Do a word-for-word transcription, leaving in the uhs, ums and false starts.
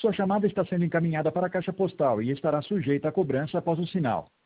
Sua chamada está sendo encaminhada para a caixa postal e estará sujeita a cobrança após o sinal.